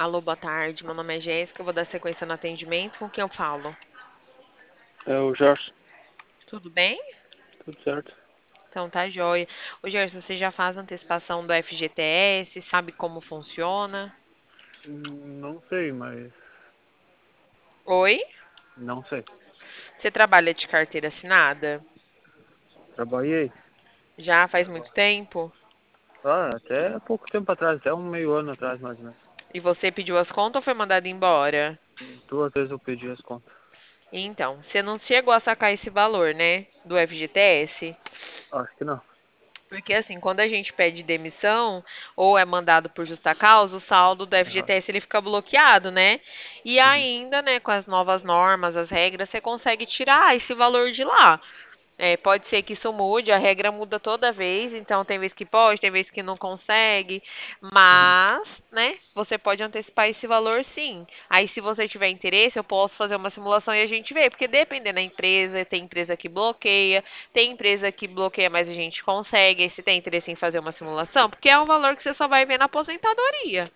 Alô, boa tarde. Meu nome é Jéssica. Eu vou dar sequência no atendimento. Com quem eu falo? É o Jorge, Tudo bem? tudo certo? Então tá joia. Ô, Gerson, você já faz antecipação do FGTS? Sabe como funciona? Não sei, mas Oi? não sei. Você trabalha de carteira assinada? Trabalhei. Já faz muito tempo? Até pouco tempo atrás, até um meio ano atrás mais ou menos. E você pediu as contas ou foi mandado embora? 2 vezes eu pedi as contas. Então, você não chegou a sacar esse valor, né? Do FGTS? Acho que não. Porque assim, quando a gente pede demissão ou é mandado por justa causa, o saldo do Aham. FGTS ele fica bloqueado, né? E Uhum. ainda, né, com as novas normas, as regras, você consegue tirar esse valor de lá. É, pode ser que isso mude, a regra muda toda vez, então tem vez que pode, tem vez que não consegue, Uhum. mas, né, você pode antecipar esse valor sim. Aí, se você tiver interesse, eu posso fazer uma simulação e a gente vê, porque dependendo da empresa, tem empresa que bloqueia, tem empresa que bloqueia, mas a gente consegue. Aí, se tem interesse em fazer uma simulação, porque é um valor que você só vai ver na aposentadoria.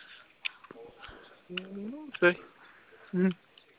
Não sei. Uhum.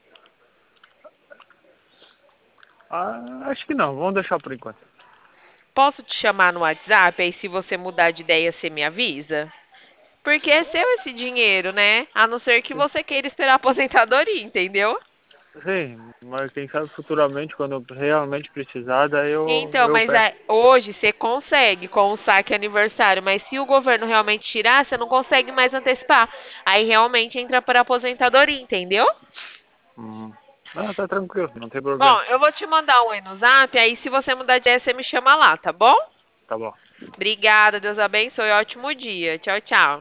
Acho que não, vamos deixar por enquanto. Posso te chamar no WhatsApp, aí se você mudar de ideia, você me avisa? Porque é seu esse dinheiro, né? A não ser que Sim, você queira esperar a aposentadoria, entendeu? sim, mas quem sabe futuramente, quando eu realmente precisar, daí Então, eu mas peço. hoje você consegue com o saque aniversário, mas se o governo realmente tirar, você não consegue mais antecipar. Aí realmente entra para a aposentadoria, entendeu? Uhum. Ah, tá tranquilo, não tem problema. Bom, eu vou te mandar um aí no zap, aí se você mudar de ideia, você me chama lá, tá bom? Tá bom. Obrigada, Deus abençoe, ótimo dia. Tchau, tchau.